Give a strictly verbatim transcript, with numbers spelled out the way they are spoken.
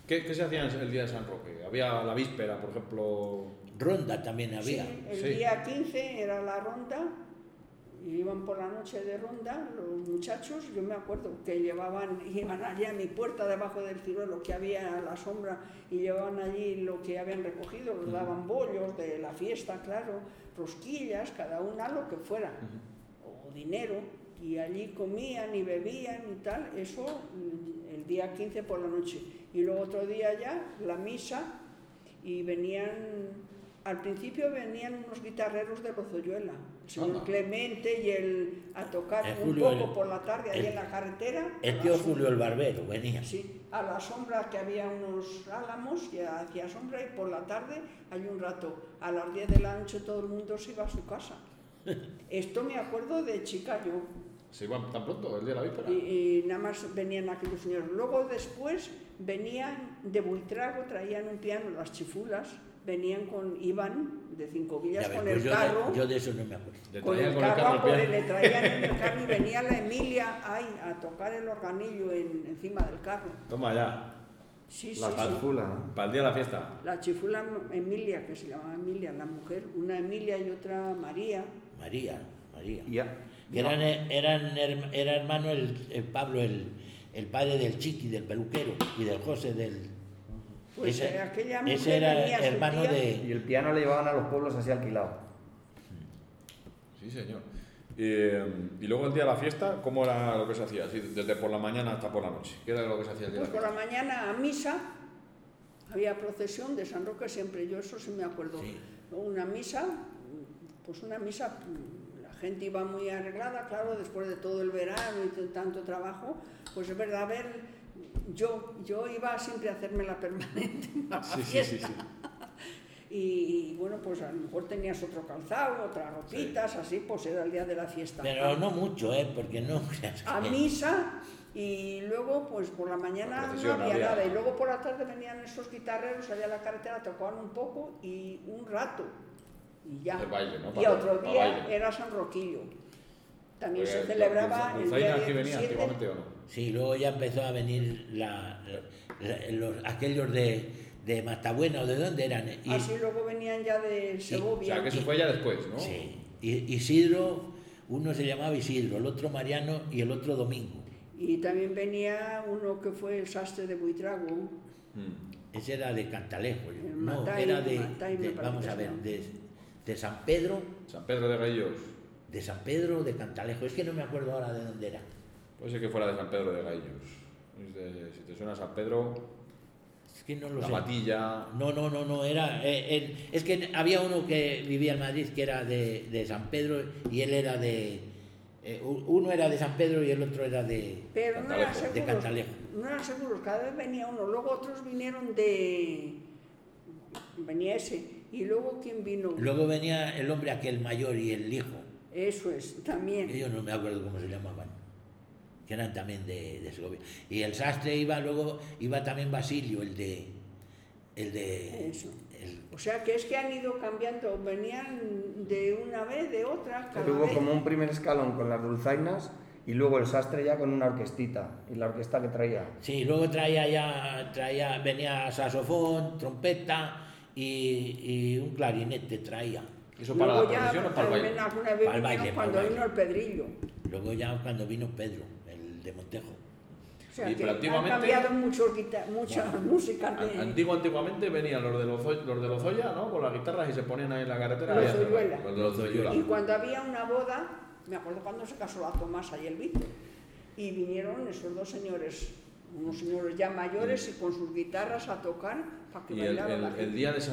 ¿Qué, ¿Qué se hacía el día de San Roque? ¿Había la víspera, por ejemplo? Ronda también había. Sí, el Sí. día quince era la ronda, y iban por la noche de ronda los muchachos. Yo me acuerdo que llevaban, iban allí a mi puerta debajo del ciruelo que había a la sombra, y llevaban allí lo que habían recogido, les daban bollos de la fiesta, claro, rosquillas, cada una lo que fuera, o dinero, y allí comían y bebían y tal, eso el día quince por la noche. Y luego otro día ya la misa, y venían, al principio venían unos guitarreros de Lozoyuela, el señor Anda. Clemente y el a tocar El un Julio, poco el- por la tarde ahí el- en la carretera. El a tío la Julio el Barbero venía. Sí, a la sombra, que había unos álamos y hacía sombra, y por la tarde hay un rato, a las diez de la noche todo el mundo se iba a su casa. Esto me acuerdo de chica yo, ¿Se iban tan pronto, el día de la víspera? y, y nada más venían aquellos señores. Luego después venían de Buitrago, traían un piano, las chifulas, venían con, iban de Cinco Villas Ya ves, con pues el yo, carro. de, yo de eso no me acuerdo. Le Con traían el con el carro, carro a el por- piano. le traían en el carro, y venía la Emilia ahí a tocar el organillo en, encima del carro. Toma ya, Sí, La sí, sí. chifula, ¿no? para el día de la fiesta. La chifula Emilia, que se llamaba Emilia, la mujer, una Emilia y otra María. María, María. Y ya. Que eran, eran, herma- era hermano el, el Pablo, el, el padre del Chiqui, del peluquero, y del José, del... Pues ese, eh, aquella mujer ese era venía su hermano tía. de... Y el piano le llevaban a los pueblos así alquilado. Sí, señor. Eh, y luego el día de la fiesta, ¿cómo era lo que se hacía? Así, desde por la mañana hasta por la noche. ¿Qué era lo que se hacía el día Pues de por la la fiesta? mañana a misa, había procesión de San Roque siempre, yo eso sí me acuerdo. Sí. Una misa, pues una misa, la gente iba muy arreglada, claro, después de todo el verano y de tanto trabajo, pues es verdad, a ver, yo, yo iba siempre a hacerme la permanente a la Sí, sí, fiesta. sí, sí. Y, y bueno, pues a lo mejor tenías otro calzado, otras ropitas, así, pues era el día de la fiesta. Pero no mucho, ¿eh? Porque no... A misa, y luego pues por la mañana La no procesión había, había. nada, y luego por la tarde venían esos guitarreros allá a la carretera, tocaban un poco y un rato, y ya. De baile, ¿no? Y Para- otro para día baile. era San Roquillo. También Porque se celebraba Dulce- el día ¿Dulzaina aquí venía diecisiete. antiguamente o no? Sí, luego ya empezó a venir la, la- los, aquellos de, de Matabuena o de dónde eran. Y, Así luego venían ya de O Segovia. sea, que eso fue ya después, ¿no? sí, y- Isidro, uno se llamaba Isidro, el otro Mariano y el otro Domingo. Y también venía uno que fue el sastre de Buitrago. Mm. Ese era de Cantalejo, El no, Matai, era de, Matai me de- parece vamos que a se ver, llama. de, de San Pedro, San Pedro de Gallos. de San Pedro o de Cantalejo, es que no me acuerdo ahora de dónde era. Puede ser que fuera de San Pedro de Gallos. Es de- si te suena San Pedro, Es que no lo la sé. Matilla. No, no, no, no, era. eh, él- es que había uno que vivía en Madrid que era de, de San Pedro y él era de. eh, u- uno era de San Pedro y el otro era de. Pero no eran Cantalejo. seguros. De Cantalejo. No eran seguros, cada vez venía uno, luego otros vinieron de. Venía ese, y luego ¿quién vino? Luego venía el hombre aquel mayor y el hijo. Eso es, también. que Yo no me acuerdo cómo se llamaban. Que eran también de, de Segovia. Y el sastre iba, luego iba también Basilio, el de. El de. Eso. el- O sea que es que han ido cambiando, venían de una vez, de otra, cada Tuvo vez. como un primer escalón con las dulzainas y luego el sastre ya con una orquestita. Y la orquesta que traía. Sí, luego traía ya, traía, venía saxofón, trompeta y, y un clarinete traía. ¿Eso para la Luego ya, procesión o para el baile? también alguna vez Para el vinieron baile, cuando para el vino el Pedrillo. Luego ya cuando vino Pedro, el de Montejo. O sea Y, que pero han antiguamente- cambiado muchos guita- muchas músicas de An- Antiguo, antiguamente venían los de Lozoya, los de Lozoya, ¿no? Con las guitarras y se ponían ahí en la carretera. Los ahí a tocar. Lozoyuela. Los de Lozoyuela. Y cuando había una boda, me acuerdo cuando se casó la Tomasa y el Víctor, y vinieron esos dos señores, unos señores ya mayores y con sus guitarras a tocar para que Y el, bailara la el, gente. el día de San